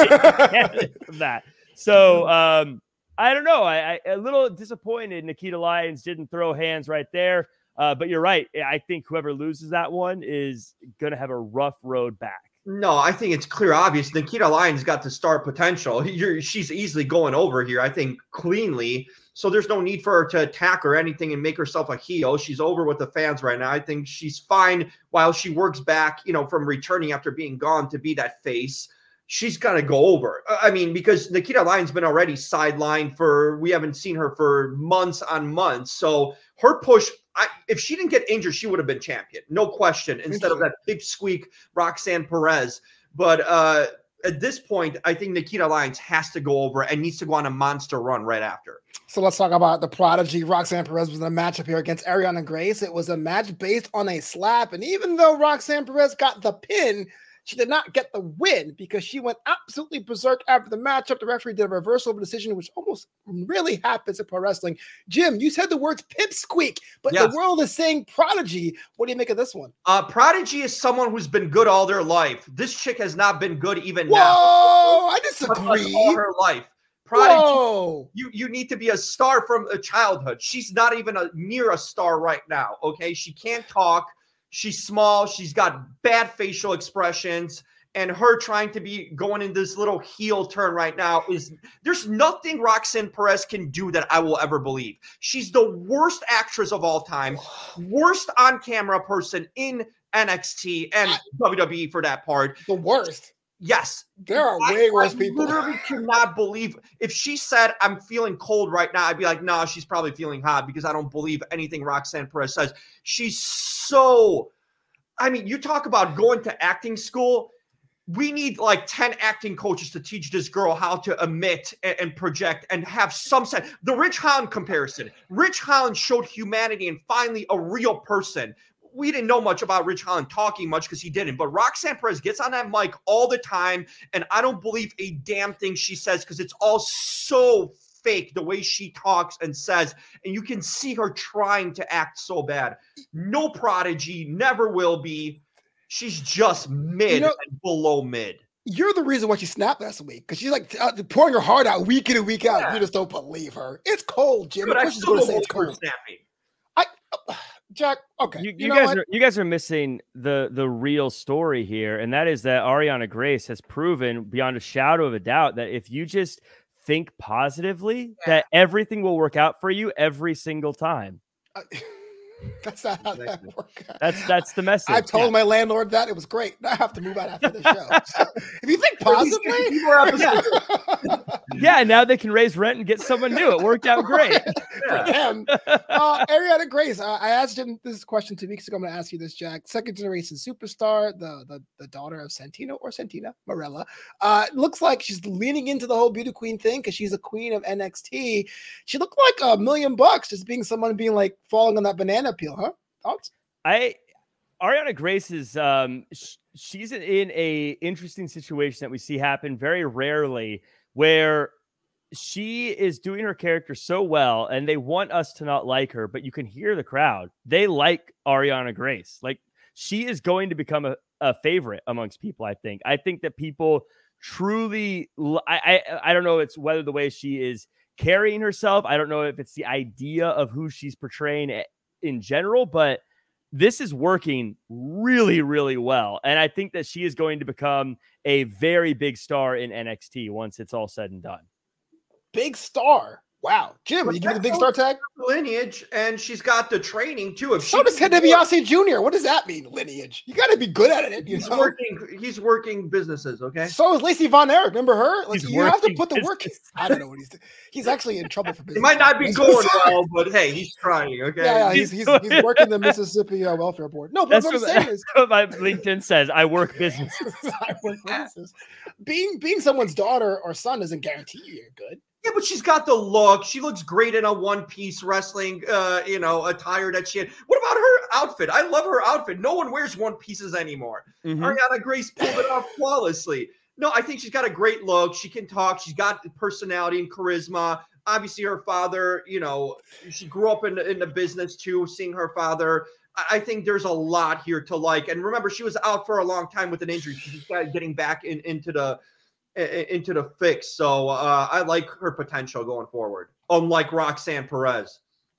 that. So I don't know. I a little disappointed Nikita Lyons didn't throw hands right there. But you're right. I think whoever loses that one is going to have a rough road back. No, I think it's clear, obvious. Nikita Lyons got the star potential. She's easily going over here, I think, cleanly. So there's no need for her to attack or anything and make herself a heel. She's over with the fans right now. I think she's fine while she works back, from returning after being gone to be that face. She's got to go over. I mean, because Nikita Lyons been already sidelined we haven't seen her for months on months. So her push, if she didn't get injured, she would have been champion. No question. Instead of that pipsqueak Roxanne Perez. But at this point, I think Nikita Lyons has to go over and needs to go on a monster run right after. So let's talk about the prodigy. Roxanne Perez was in a matchup here against Ariana Grace. It was a match based on a slap. And even though Roxanne Perez got the pin, she did not get the win because she went absolutely berserk after the matchup. The referee did a reversal of a decision, which almost really happens in pro wrestling. Jim, you said the words pipsqueak, but yes. The world is saying prodigy. What do you make of this one? Prodigy is someone who's been good all their life. This chick has not been good even now. Whoa, I disagree. All her life. Prodigy, whoa. You need to be a star from a childhood. She's not even near a star right now, okay? She can't talk. She's small. She's got bad facial expressions, and her trying to be going in this little heel turn right now there's nothing Roxanne Perez can do that I will ever believe. She's the worst actress of all time, worst on-camera person in NXT and WWE for that part. The worst. Yes. There are way worse people. I literally cannot believe if she said, I'm feeling cold right now, I'd be like, no, she's probably feeling hot because I don't believe anything Roxanne Perez says. She's you talk about going to acting school. We need like 10 acting coaches to teach this girl how to emit and project and have some sense. The Rich Holland comparison. Rich Holland showed humanity and finally a real person. We didn't know much about Rich Holland talking much because he didn't, but Roxanne Perez gets on that mic all the time, and I don't believe a damn thing she says because it's all so fake the way she talks and says, and you can see her trying to act so bad. No prodigy, never will be. She's just mid and below mid. You're the reason why she snapped last week because she's like pouring her heart out week in and week out. Yeah. You just don't believe her. It's cold, Jim. But I still don't believe her snapping. Jack, okay. You guys are missing the real story here, and that is that Ariana Grace has proven beyond a shadow of a doubt that if you just think positively that everything will work out for you every single time. That's not how that works. That's the message. I told my landlord that. It was great. Now I have to move out after the show. So, if you think positively, yeah, now they can raise rent and get someone new. It worked out great for them. Ariana Grace. I asked him this question 2 weeks ago. I'm going to ask you this, Jack. Second generation superstar, the daughter of Santina Marella. Looks like she's leaning into the whole beauty queen thing because she's a queen of NXT. She looked like $1 million just being someone being like falling on that banana peel, huh? Thoughts? Ariana Grace is she's in a interesting situation that we see happen very rarely, where she is doing her character so well and they want us to not like her, but you can hear the crowd. They like Ariana Grace. Like, she is going to become a favorite amongst people. I think that people truly, I don't know, it's whether the way she is carrying herself. I don't know if it's the idea of who she's portraying in general, but this is working really, really well. And I think that she is going to become a very big star in NXT once it's all said and done. Big star. Wow. Jim, are you giving the big star tag? Lineage, and she's got the training too. So does Ted DiBiase Jr. What does that mean, lineage? You got to be good at it. He's working businesses, okay? So is Lacey Von Erich. Remember her? Like, you have to put the business. work in. I don't know what he's actually in trouble for business. It might not be going well, but hey, he's trying, okay? Yeah, he's working the Mississippi Welfare Board. No, but what I'm saying is, what my LinkedIn says, I work businesses. I work businesses. Being someone's daughter or son doesn't guarantee you're good. Yeah, but she's got the look. She looks great in a one-piece wrestling, attire that she had. What about her outfit? I love her outfit. No one wears one pieces anymore. Mm-hmm. Ariana Grace pulled it off flawlessly. No, I think she's got a great look. She can talk. She's got personality and charisma. Obviously, her father, she grew up in the business too, seeing her father. I think there's a lot here to like. And remember, she was out for a long time with an injury. She's getting back into the fix. So I like her potential going forward, unlike Roxanne Perez.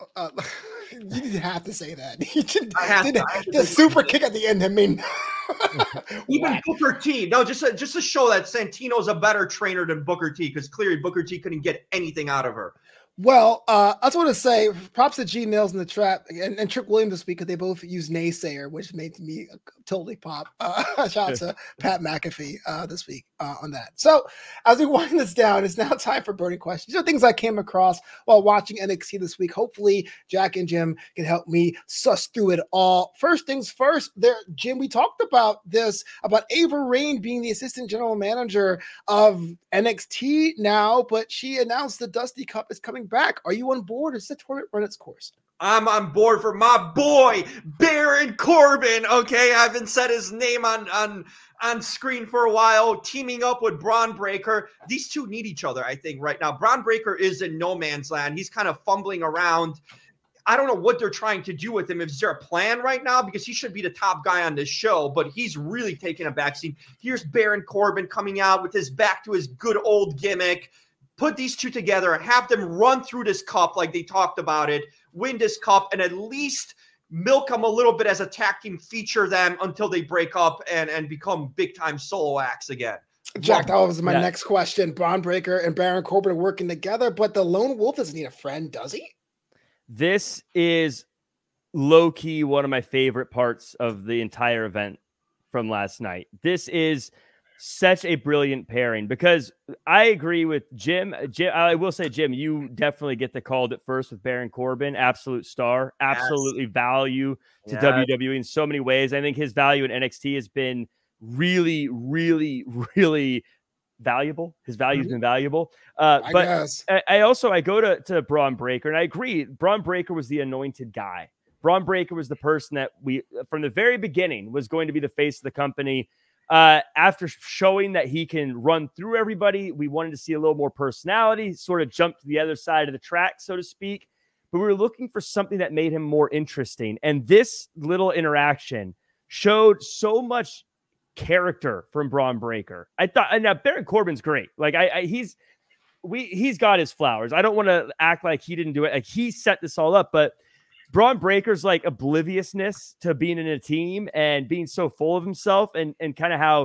You have to say that. The super kick at the end. I mean, even Booker T. No, just to show that Santino's a better trainer than Booker T, because clearly Booker T couldn't get anything out of her. Well, I just want to say props to G Nails in the Trap and Trick Williams this week, because they both use Naysayer, which made me totally pop. Shout out to Pat McAfee this week on that. So as we wind this down, it's now time for burning questions. These are things I came across while watching NXT this week. Hopefully Jack and Jim can help me suss through it all. First things first, Jim, we talked about this, about Ava Raine being the assistant general manager of NXT now, but she announced the Dusty Cup is coming back. Are you on board, or does the tournament run its course? I'm on board for my boy Baron Corbin. Okay, I haven't said his name on screen for a while. Teaming up with Braun Breaker. These two need each other, I think, right now. Braun Breaker is in no man's land. He's kind of fumbling around. I don't know what they're trying to do with him. Is there a plan right now? Because he should be the top guy on this show, but he's really taking a backseat. Here's Baron Corbin coming out with his back to his good old gimmick. Put these two together and have them run through this cup like they talked about it, win this cup, and at least milk them a little bit as a tag team, feature them until they break up and become big-time solo acts again. Jack, that was my next question. Braun Breaker and Baron Corbin are working together, but the Lone Wolf doesn't need a friend, does he? This is low-key one of my favorite parts of the entire event from last night. This is such a brilliant pairing, because I agree with Jim. I will say, Jim, you definitely get the call at first with Baron Corbin. Absolute star, absolutely value to WWE in so many ways. I think his value in NXT has been really, really, really valuable. His value has been valuable. I also go to Braun Breaker, and I agree. Braun Breaker was the anointed guy. Braun Breaker was the person that we, from the very beginning, was going to be the face of the company. After showing that he can run through everybody, we wanted to see a little more personality, sort of jump to the other side of the track, so to speak. But we were looking for something that made him more interesting. And this little interaction showed so much character from Braun Breaker. I thought, and now Baron Corbin's great. Like he's got his flowers. I don't want to act like he didn't do it. Like, he set this all up, but Braun Breaker's like obliviousness to being in a team and being so full of himself, and kind of how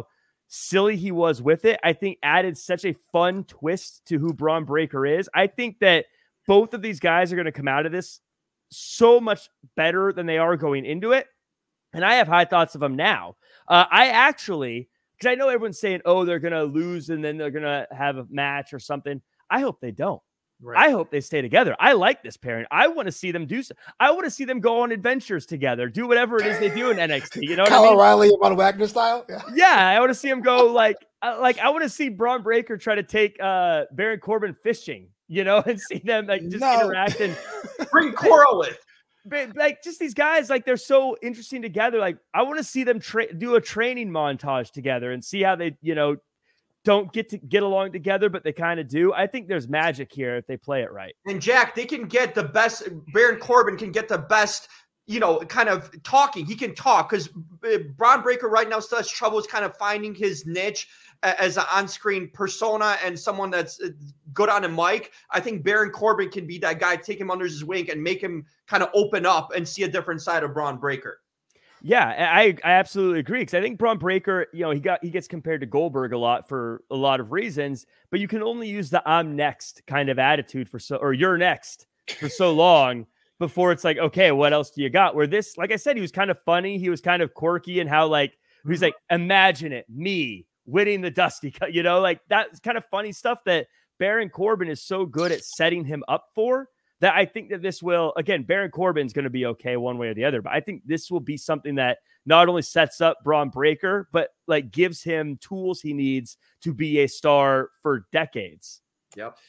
silly he was with it, I think added such a fun twist to who Bron Breakker is. I think that both of these guys are going to come out of this so much better than they are going into it. And I have high thoughts of them now. I actually, because I know everyone's saying, oh, they're going to lose and then they're going to have a match or something. I hope they don't. Right. I hope they stay together. I like this pairing. I want to see them do so. I want to see them go on adventures together, do whatever it is they do in NXT. You know what Kyle I mean? O'Reilly, Von Wagner style. Yeah, I want to see him go like I want to see Bron Breakker try to take Baron Corbin fishing, and see them like just interact and bring Cora with. Like just these guys, like they're so interesting together. Like I want to see them do a training montage together and see how they, don't get along together, but they kind of do. I think there's magic here if they play it right. And Jack, they can get the best. Baron Corbin can get the best, kind of talking. He can talk because Bron Breakker right now still has trouble kind of finding his niche as an on-screen persona and someone that's good on a mic. I think Baron Corbin can be that guy, take him under his wing and make him kind of open up and see a different side of Bron Breakker. Yeah, I absolutely agree because I think Bron Breakker, he gets compared to Goldberg a lot for a lot of reasons, but you can only use the I'm next kind of attitude or you're next for so long before it's like, okay, what else do you got? Where this, like I said, he was kind of funny. He was kind of quirky and how he's like, imagine it, me winning the Dusty Cup, like that's kind of funny stuff that Baron Corbin is so good at setting him up for. That I think that this will, again, Baron Corbin's going to be okay one way or the other, but I think this will be something that not only sets up Bron Breakker, but like gives him tools he needs to be a star for decades. Yep.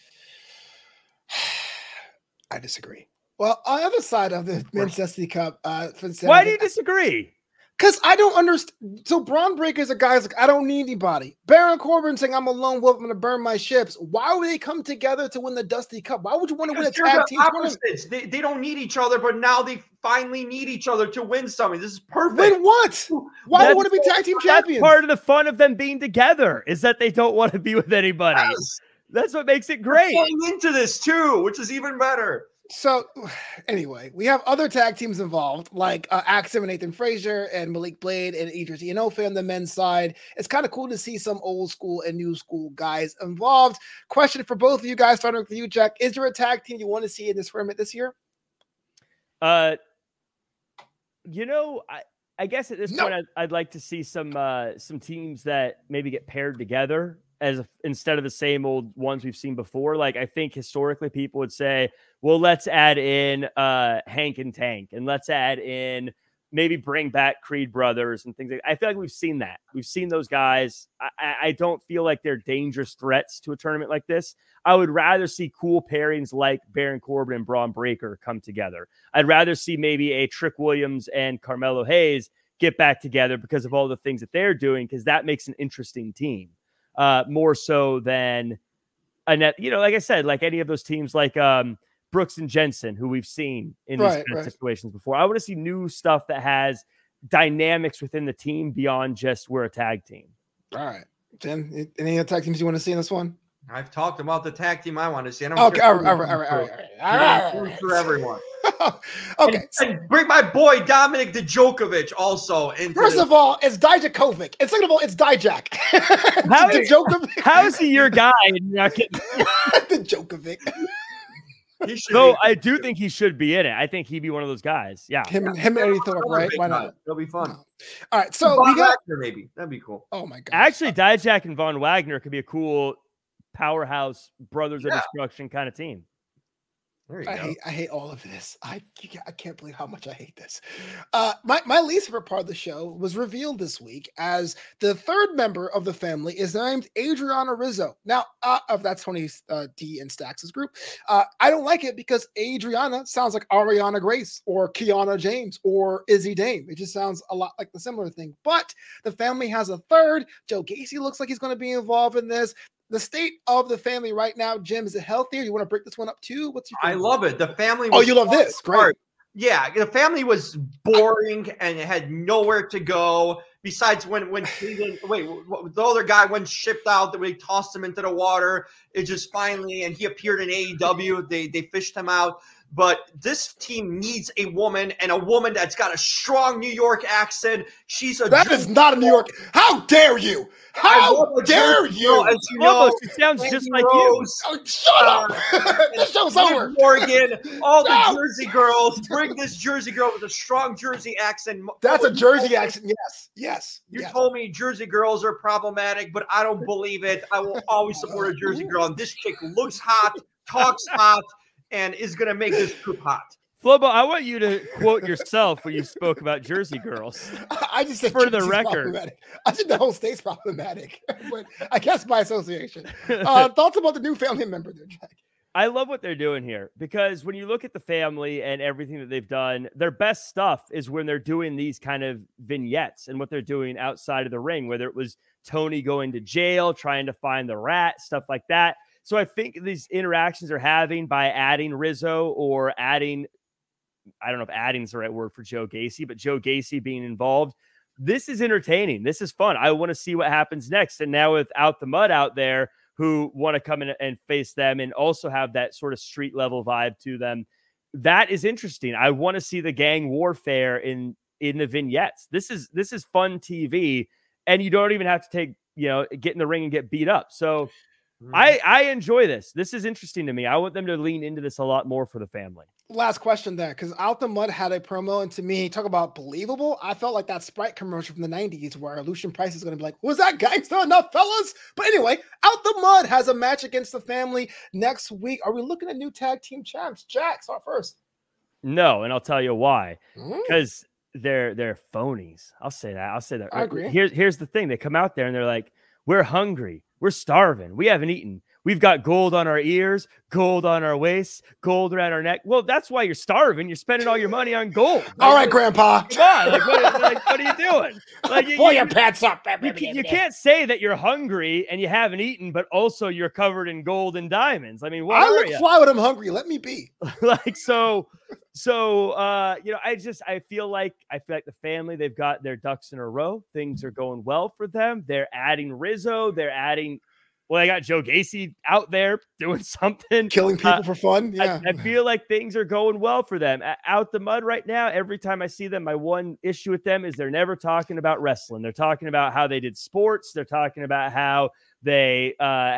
I disagree. Well, on the other side of the Men's Destiny Cup, why do you disagree? Because I don't understand. So Bron Breakker's a guy's like, I don't need anybody. Baron Corbin saying, I'm a lone wolf, I'm going to burn my ships. Why would they come together to win the Dusty Cup? Why would you want to win a tag team tournament? They don't need each other, but now they finally need each other to win something. This is perfect. Win what? Why do they want to be tag team champions? That's part of the fun of them being together is that they don't want to be with anybody. Yes. That's what makes it great. We're going into this too, which is even better. So anyway, we have other tag teams involved, like Axel and Nathan Frazier and Malik Blade and Idris Enofe on the men's side. It's kind of cool to see some old school and new school guys involved. Question for both of you guys, starting with you, Jack. Is there a tag team you want to see in this tournament this year? I guess at this point, I'd like to see some teams that maybe get paired together instead of the same old ones we've seen before. Like I think historically people would say, well, let's add in Hank and Tank, and let's add in maybe bring back Creed Brothers and things like that. I feel like we've seen that. We've seen those guys. I don't feel like they're dangerous threats to a tournament like this. I would rather see cool pairings like Baron Corbin and Bron Breakker come together. I'd rather see maybe a Trick Williams and Carmelo Hayes get back together because of all the things that they're doing, because that makes an interesting team. More so than like I said, like any of those teams like Brooks and Jensen, who we've seen in these kind of situations before. I want to see new stuff that has dynamics within the team beyond just we're a tag team. All right. Jim, any other tag teams you want to see in this one? I've talked about the tag team I want to see. Okay, all right. For everyone. Okay. And bring my boy Dominic Dijakovic also into First of all, it's Dijakovic. And second of all, it's Dijak. How is he your guy? And you're not getting Dijakovic. So I do think he should be in it. I think he'd be one of those guys. Yeah. Him and Eddie Thorpe, right? Why not? It'll be fun. All right. So Von Wagner, maybe. That'd be cool. Oh my god. Actually, Dijak and Von Wagner could be a cool powerhouse brothers of destruction kind of team. There you go. I hate all of this. I can't believe how much I hate this. My least favorite part of the show was revealed this week as the third member of the family is named Adriana Rizzo. Now, that's Tony D and Stax' group. I don't like it because Adriana sounds like Ariana Grace or Kiana James or Izzy Dame. It just sounds a lot like the similar thing. But the family has a third. Joe Gacy looks like he's going to be involved in this. The state of the family right now, Jim, is it healthier? You want to break this one up too? What's your favorite? I love it. The family. You love this? Great. Yeah, the family was boring and it had nowhere to go. Besides when the other guy went shipped out, that we tossed him into the water. It just finally, and he appeared in AEW. They fished him out. but this team needs a woman, and a woman that's got a strong New York accent. That is not a New York. How dare you? How dare you? As you know, it sounds just like Rose, you. Oh, shut up. This show's over. Morgan, all the Jersey girls. Bring this Jersey girl with a strong Jersey accent. That's a Jersey accent. Yes. You told me Jersey girls are problematic, but I don't believe it. I will always support a Jersey girl. And this chick looks hot, talks hot, and is going to make this group hot. Flobo, I want you to quote yourself when you spoke about Jersey girls. I just said for the record. I think the whole state's problematic, but I guess by association. Thoughts about the new family member there, Jack? I love what they're doing here because when you look at the family and everything that they've done, their best stuff is when they're doing these kind of vignettes and what they're doing outside of the ring, whether it was Tony going to jail, trying to find the rat, stuff like that. So I think these interactions are having by adding Rizzo or adding, I don't know if adding is the right word for Joe Gacy, but Joe Gacy being involved. This is entertaining. This is fun. I want to see what happens next. And now with Out the Mud out there, who want to come in and face them and also have that sort of street level vibe to them. That is interesting. I want to see the gang warfare in the vignettes. This is fun TV, and you don't even have to get in the ring and get beat up. So I enjoy this. This is interesting to me. I want them to lean into this a lot more for the family. Last question there, because Out the Mud had a promo, and to me, talk about believable. I felt like that Sprite commercial from the 90s where Lucian Price is going to be like, was that gangster enough, fellas? But anyway, Out the Mud has a match against the family next week. Are we looking at new tag team champs? Jack, start first. No, and I'll tell you why. Because they're phonies. I'll say that. I agree. Here's the thing. They come out there and they're like, we're hungry. We're starving. We haven't eaten. We've got gold on our ears, gold on our waists, gold around our neck. Well, that's why you're starving. You're spending all your money on gold. All right, Grandpa. Come on. What are you doing? Pull your pants up. You can't say that you're hungry and you haven't eaten, but also you're covered in gold and diamonds. I mean, I look fly when I'm hungry. Let me be. I feel like the family, they've got their ducks in a row. Things are going well for them. They're adding Rizzo. They got Joe Gacy out there doing something. Killing people for fun. Yeah. I feel like things are going well for them. Out the Mud right now, every time I see them, my one issue with them is they're never talking about wrestling. They're talking about how they did sports. They're talking about how they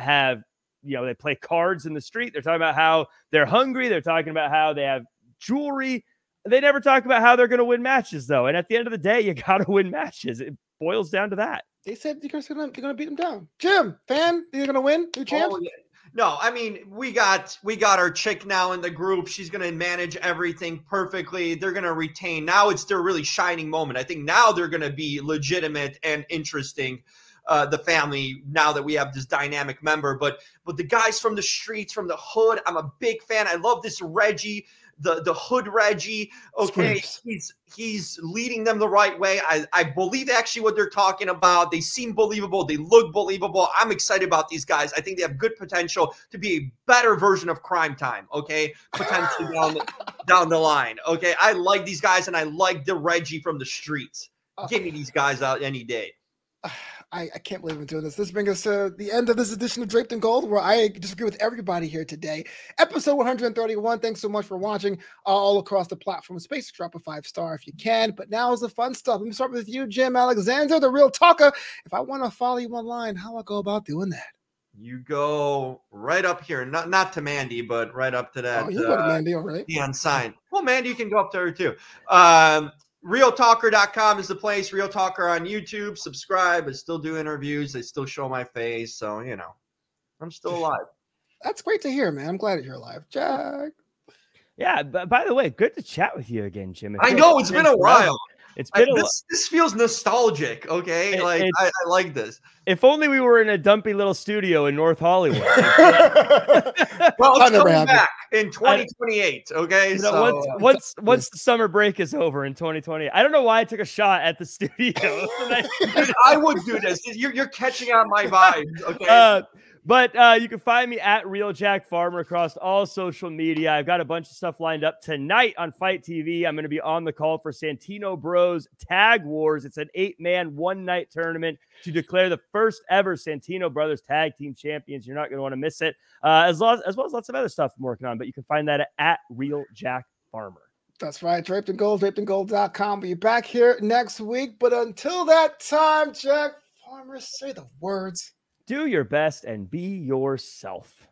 they play cards in the street. They're talking about how they're hungry. They're talking about how they have jewelry. They never talk about how they're going to win matches, though. And at the end of the day, you got to win matches. It boils down to that. They said they're going to beat them down. Jim, fan, they're going to win? New champ? Yeah. No, I mean, we got our chick now in the group. She's going to manage everything perfectly. They're going to retain. Now it's their really shining moment. I think now they're going to be legitimate and interesting, the family, now that we have this dynamic member. But the guys from the streets, from the hood, I'm a big fan. I love this Reggie. The hood Reggie, okay, he's leading them the right way. I believe actually what they're talking about. They seem believable. They look believable. I'm excited about these guys. I think they have good potential to be a better version of Crime Time, okay, potentially down the line, okay. I like these guys, and I like the Reggie from the streets. Give me these guys out any day. I can't believe I'm doing this. This brings us to the end of this edition of Draped in Gold, where I disagree with everybody here today. Episode 131. Thanks so much for watching all across the platform space. Drop a 5-star if you can. But now is the fun stuff. Let me start with you, Jim Alexander, the real talker. If I want to follow you online, how do I go about doing that? You go right up here, not to Mandy, but right up to that. Oh, you go to Mandy already. Neon sign. Well, Mandy, you can go up to her too. RealTalker.com is the place. Real Talker on YouTube. Subscribe. I still do interviews. I still show my face. So, I'm still alive. That's great to hear, man. I'm glad you're alive. Jack. Yeah, but by the way, good to chat with you again, Jim. I know. It's been a while. It's been this feels nostalgic, okay? I like this. If only we were in a dumpy little studio in North Hollywood. Well, it's coming back in 2028, okay? Once the summer break is over in 2020, I don't know why I took a shot at the studio. I would do this. You're catching on my vibes, okay? But you can find me at Real Jack Farmer across all social media. I've got a bunch of stuff lined up tonight on Fight TV. I'm going to be on the call for Santino Bros Tag Wars. It's an 8-man, one-night tournament to declare the first ever Santino Brothers Tag Team Champions. You're not going to want to miss it, as well as lots of other stuff I'm working on. But you can find that at Real Jack Farmer. That's right. Draped in Gold, drapedingold.com. We'll be back here next week. But until that time, Jack Farmer, say the words. Do your best and be yourself.